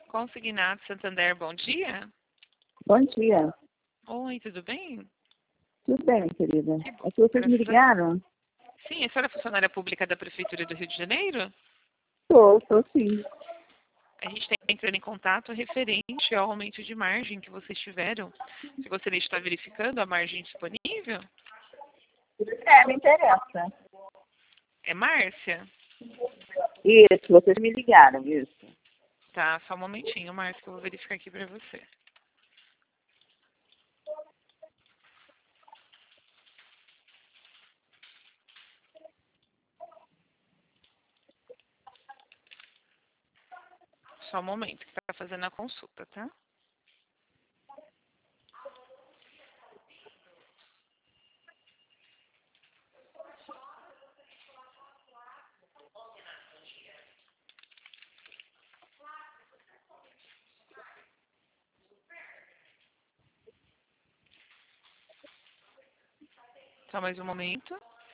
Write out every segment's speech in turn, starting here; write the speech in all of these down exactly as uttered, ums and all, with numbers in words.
Consignado Santander, bom dia. Bom dia. Oi, tudo bem? Tudo bem, querida? Que bom. É que vocês me ligaram? Sim, a senhora é funcionária pública da Prefeitura do Rio de Janeiro? Tô, tô sim. A gente está entrando em contato referente ao aumento de margem que vocês tiveram. Você gostaria de estar verificando a margem disponível? É, me interessa. É Márcia? Isso, vocês me ligaram, isso. Tá, só um momentinho, Márcia, que eu vou verificar aqui para você. Só um momento, que está fazendo a consulta, tá? Só mais um momento.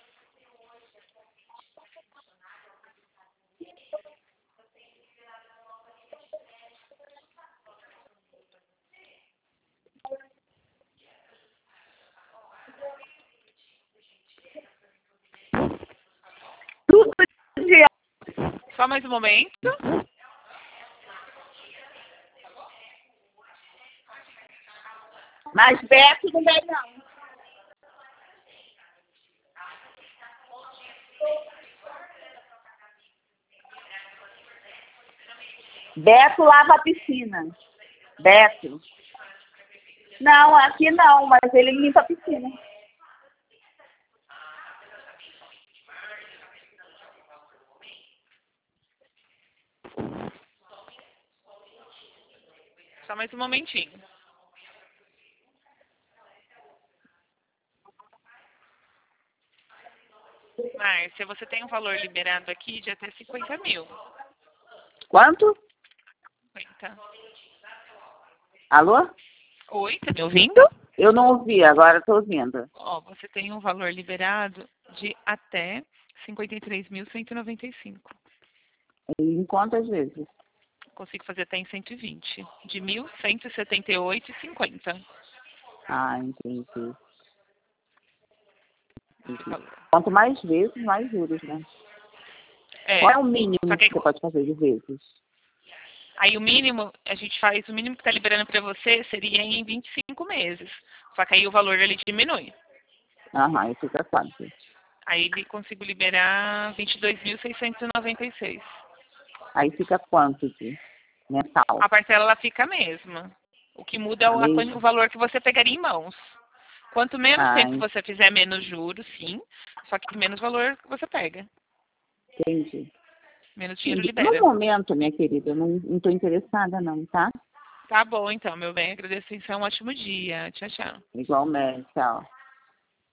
Tudo dia. Só mais um momento. Mas Beto não vem, não. Beto lava a piscina. Beto. Não, aqui não, mas ele limpa a piscina. Só mais um momentinho. Márcia, você tem um valor liberado aqui de até cinquenta mil. Quanto? cinquenta. Alô? Oi, tá me ouvindo? Eu não ouvi, agora estou ouvindo. Ó, você tem um valor liberado de até cinquenta e três mil cento e noventa e cinco. Em quantas vezes? Consigo fazer até em cento e vinte. De mil cento e setenta e oito reais e cinquenta centavos. Ah, entendi. Esse valor. Quanto mais vezes, mais juros, né? É, Qual é o mínimo só que que você pode fazer de vezes? aí o mínimo, a gente faz, o mínimo que está liberando para você seria em vinte e cinco meses. Só que aí o valor ele diminui. Aham, e fica quanto? Aí ele consigo liberar vinte e dois mil seiscentos e noventa e seis. Aí fica quanto de mensal? A parcela ela fica a mesma. O que muda é A o, a, mesma? o valor que você pegaria em mãos. Quanto menos Ah, tempo você fizer, menos juros, sim. Só que menos valor que você pega. entendi. Menos dinheiro Entendi. No libera. momento, minha querida, eu não estou interessada não, tá? Tá bom, então, meu bem. Agradeço. Então, um ótimo dia. Tchau, tchau. Igualmente, tchau.